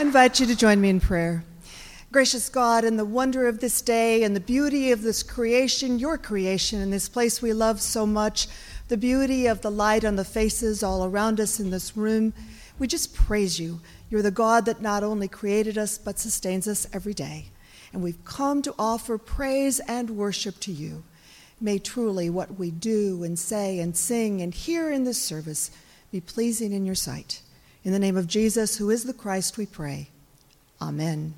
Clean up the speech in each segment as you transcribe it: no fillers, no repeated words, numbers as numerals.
I invite you to join me in prayer. Gracious God, in the wonder of this day and the beauty of this creation, your creation, in this place we love so much, the beauty of the light on the faces all around us in this room, we just praise you. You're the God that not only created us, but sustains us every day. And we've come to offer praise and worship to you. May truly what we do and say and sing and hear in this service be pleasing in your sight. In the name of Jesus, who is the Christ, we pray. Amen.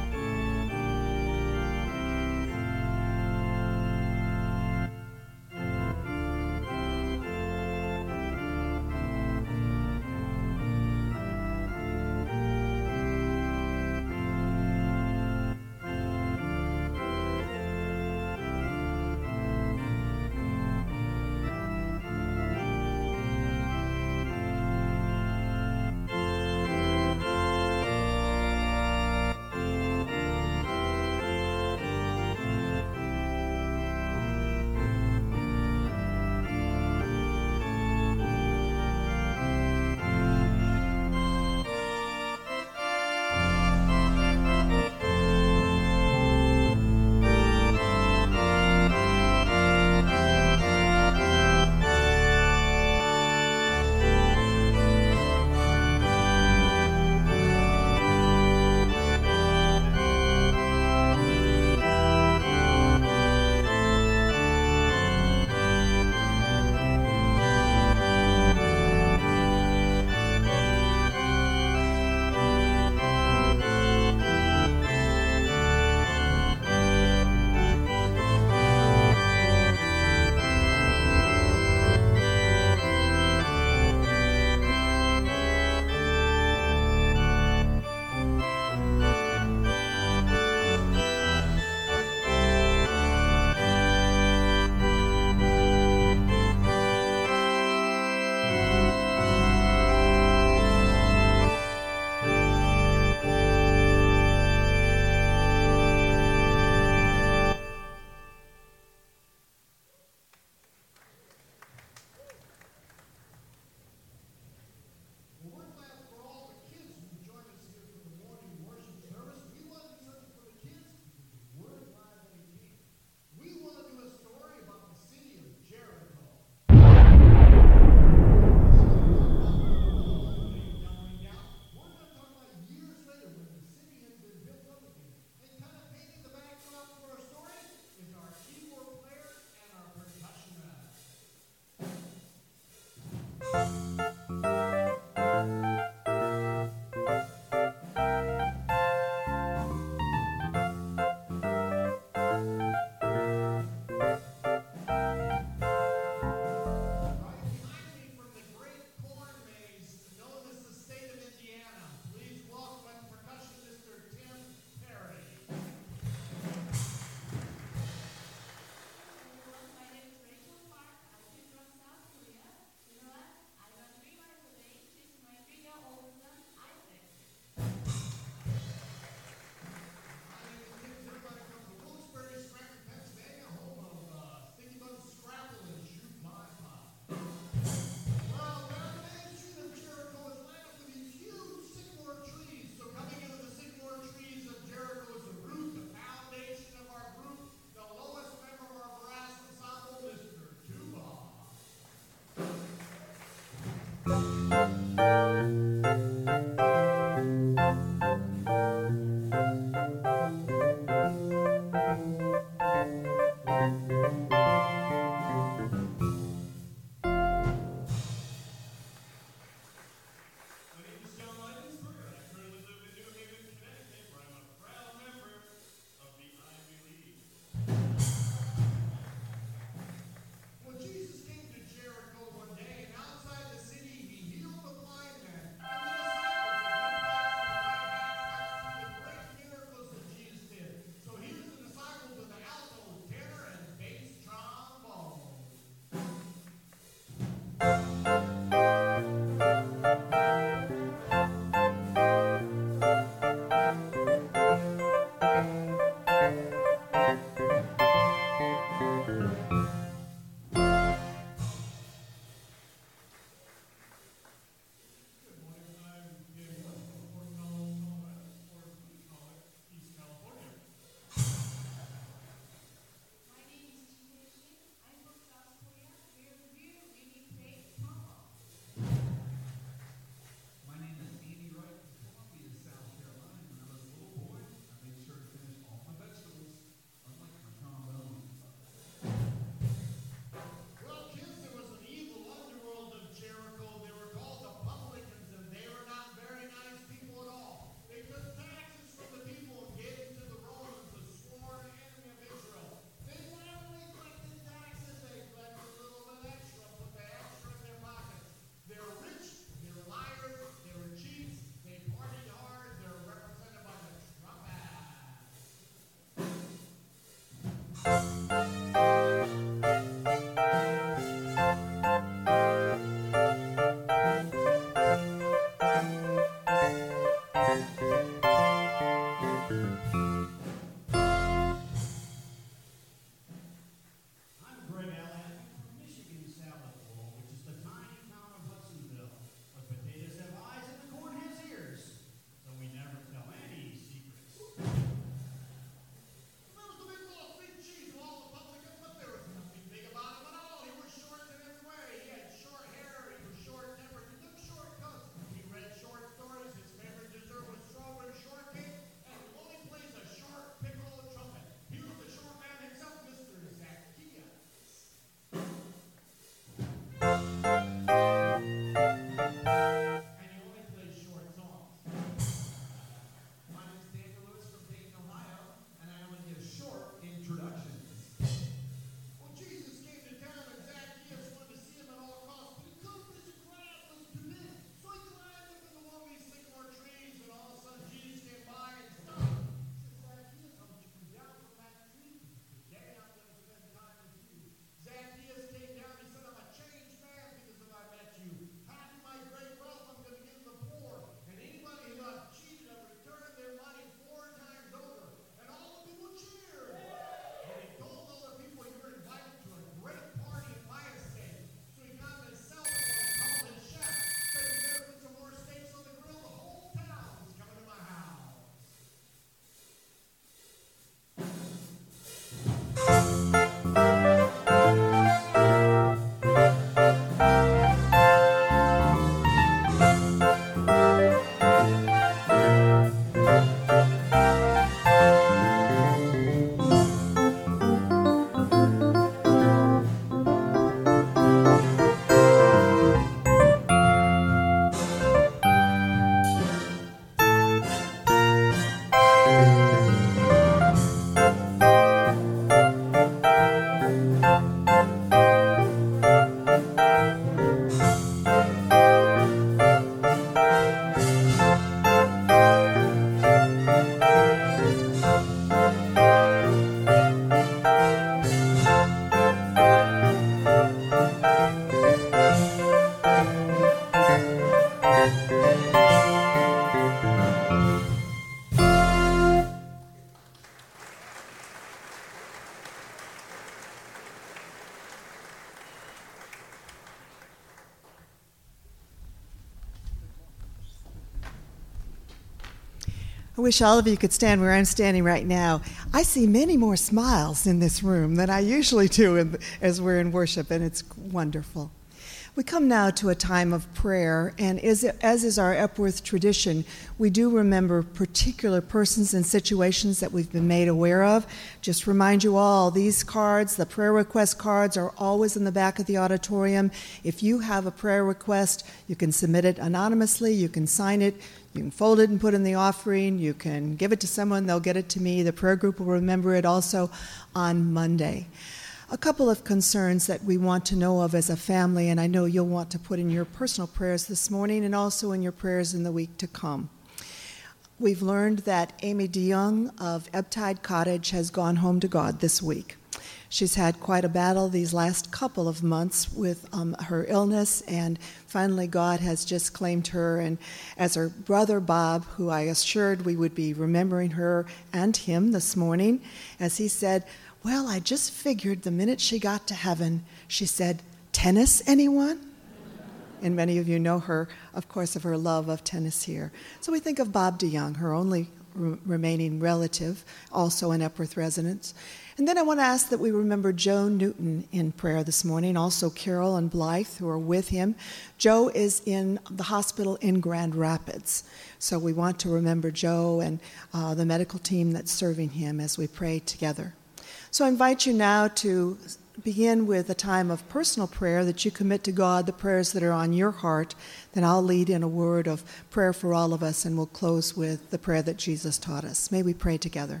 I wish all of you could stand where I'm standing right now. I see many more smiles in this room than I usually do as we're in worship, and it's wonderful. We come now to a time of prayer, and as is our Epworth tradition, we do remember particular persons and situations that we've been made aware of. Just remind you all, these cards, the prayer request cards, are always in the back of the auditorium. If you have a prayer request, you can submit it anonymously, you can sign it, you can fold it and put it in the offering, you can give it to someone, they'll get it to me. The prayer group will remember it also on Monday. A couple of concerns that we want to know of as a family, and I know you'll want to put in your personal prayers this morning and also in your prayers in the week to come. We've learned that Amy DeYoung of Ebbtide Cottage has gone home to God this week. She's had quite a battle these last couple of months with her illness, and finally God has just claimed her. And as her brother Bob, who I assured we would be remembering her and him this morning, as he said, well, I just figured the minute she got to heaven, she said, tennis, anyone? And many of you know her, of course, of her love of tennis here. So we think of Bob DeYoung, her only remaining relative, also an Epworth resident. And then I want to ask that we remember Joe Newton in prayer this morning, also Carol and Blythe, who are with him. Joe is in the hospital in Grand Rapids. So we want to remember Joe and the medical team that's serving him as we pray together. So I invite you now to begin with a time of personal prayer that you commit to God, the prayers that are on your heart. Then I'll lead in a word of prayer for all of us, and we'll close with the prayer that Jesus taught us. May we pray together.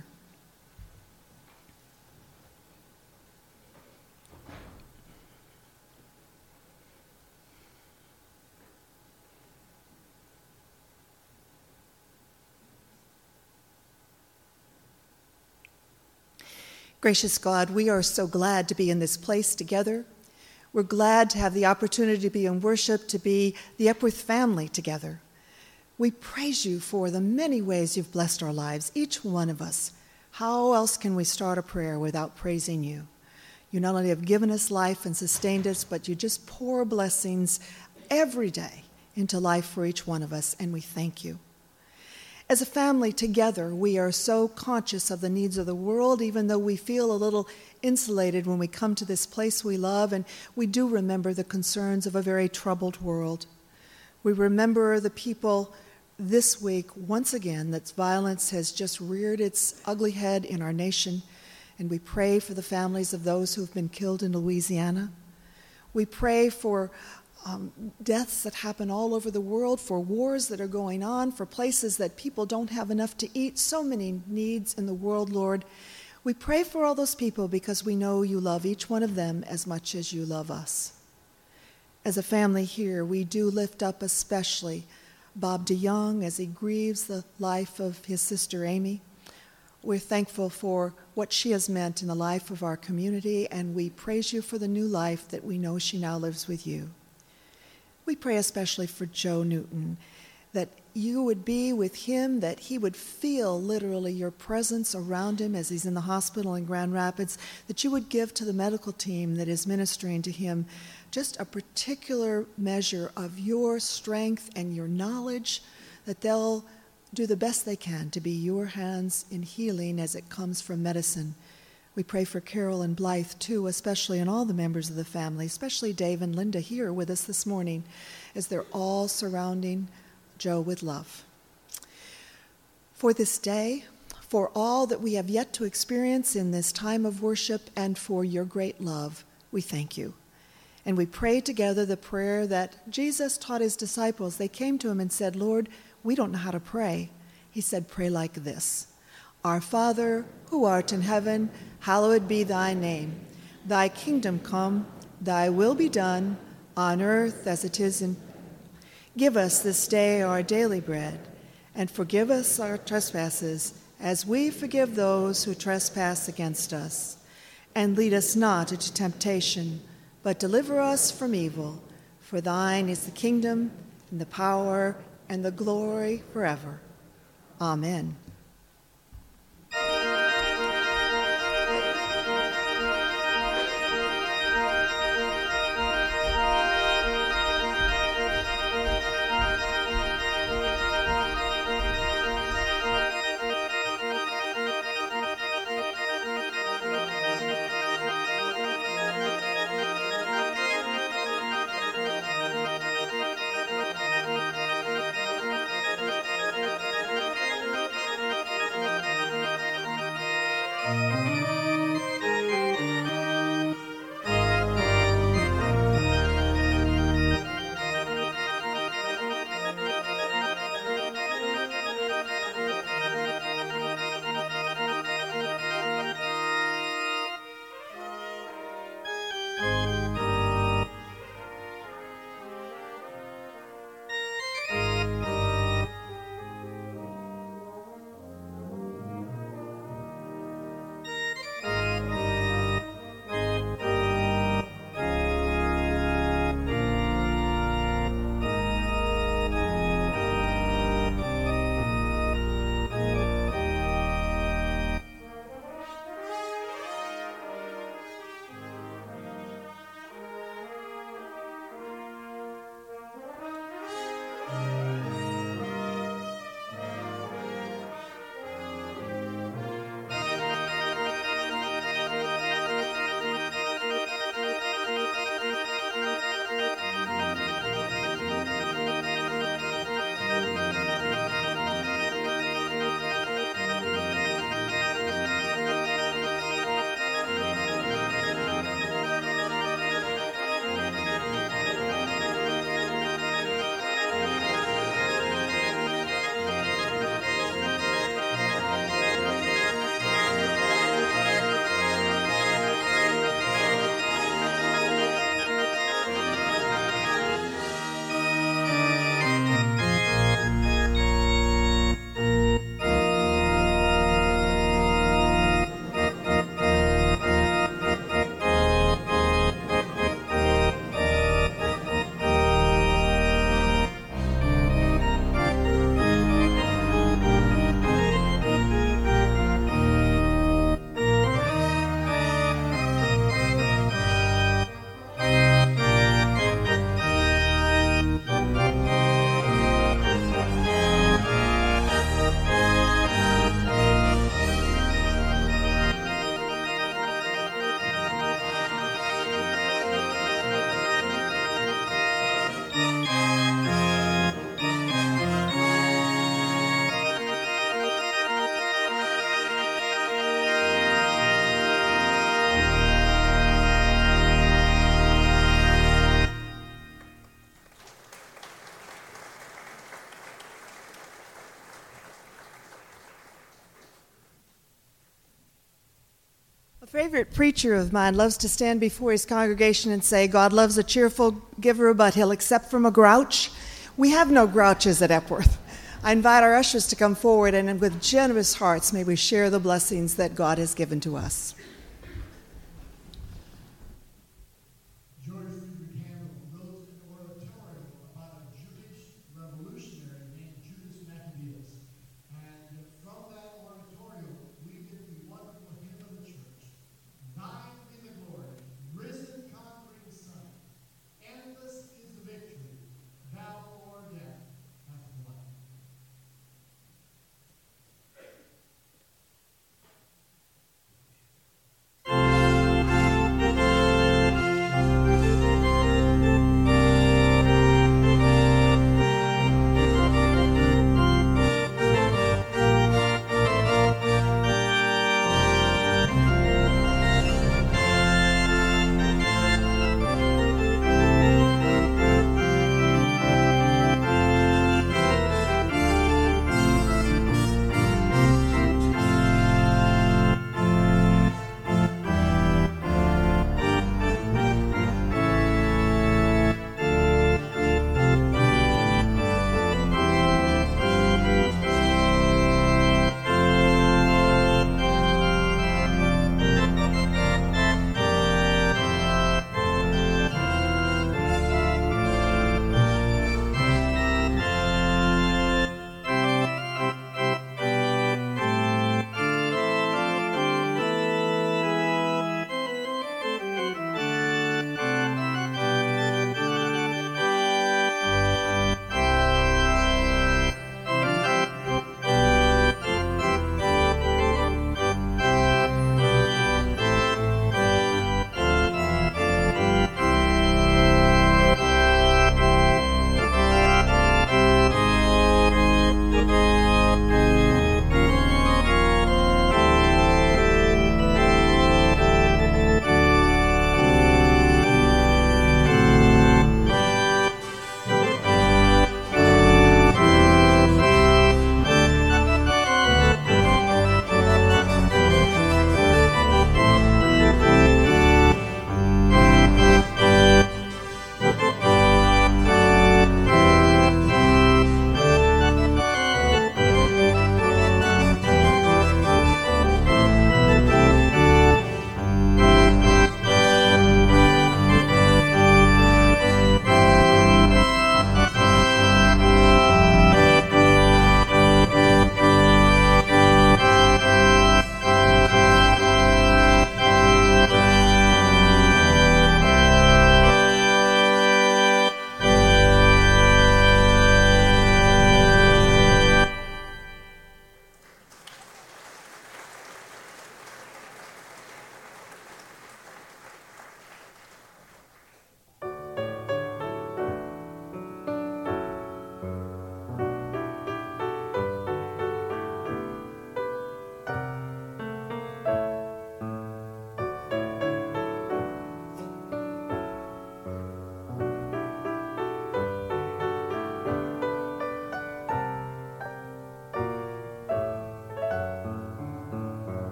Gracious God, we are so glad to be in this place together. We're glad to have the opportunity to be in worship, to be the Epworth family together. We praise you for the many ways you've blessed our lives, each one of us. How else can we start a prayer without praising you? You not only have given us life and sustained us, but you just pour blessings every day into life for each one of us, and we thank you. As a family together, we are so conscious of the needs of the world, even though we feel a little insulated when we come to this place we love, and we do remember the concerns of a very troubled world. We remember the people this week, once again, that violence has just reared its ugly head in our nation, and we pray for the families of those who have been killed in Louisiana. We pray for deaths that happen all over the world, for wars that are going on, for places that people don't have enough to eat, so many needs in the world, Lord. We pray for all those people because we know you love each one of them as much as you love us. As a family here, we do lift up especially Bob DeYoung as he grieves the life of his sister Amy. We're thankful for what she has meant in the life of our community, and we praise you for the new life that we know she now lives with you. We pray especially for Joe Newton, that you would be with him, that he would feel literally your presence around him as he's in the hospital in Grand Rapids, that you would give to the medical team that is ministering to him just a particular measure of your strength and your knowledge, that they'll do the best they can to be your hands in healing as it comes from medicine. We pray for Carol and Blythe, too, especially, and all the members of the family, especially Dave and Linda here with us this morning, as they're all surrounding Joe with love. For this day, for all that we have yet to experience in this time of worship, and for your great love, we thank you. And we pray together the prayer that Jesus taught his disciples. They came to him and said, Lord, we don't know how to pray. He said, pray like this. Our Father, who art in heaven, hallowed be thy name. Thy kingdom come, thy will be done, on earth as it is in. Give us this day our daily bread, and forgive us our trespasses, as we forgive those who trespass against us. And lead us not into temptation, but deliver us from evil. For thine is the kingdom, and the power, and the glory forever. Amen. A favorite preacher of mine loves to stand before his congregation and say, God loves a cheerful giver, but he'll accept from a grouch. We have no grouches at Epworth. I invite our ushers to come forward, and with generous hearts may we share the blessings that God has given to us.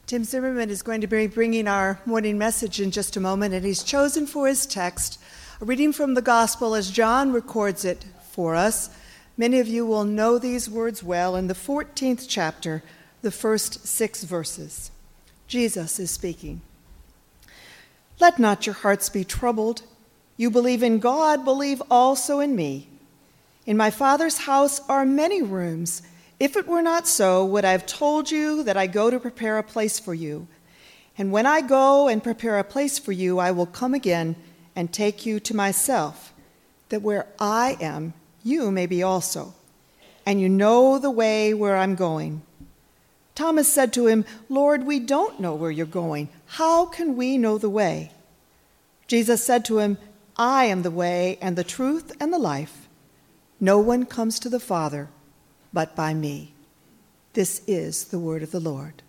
Tim Zimmerman is going to be bringing our morning message in just a moment, and he's chosen for his text a reading from the Gospel as John records it for us. Many of you will know these words well. In the 14th chapter, the first 6 verses, Jesus is speaking. "Let not your hearts be troubled. You believe in God, believe also in me. In my Father's house are many rooms. If it were not so, would I have told you that I go to prepare a place for you? And when I go and prepare a place for you, I will come again and take you to myself, that where I am, you may be also. And you know the way where I'm going." Thomas said to him, "Lord, we don't know where you're going. How can we know the way?" Jesus said to him, "I am the way and the truth and the life. No one comes to the Father but by me." This is the word of the Lord.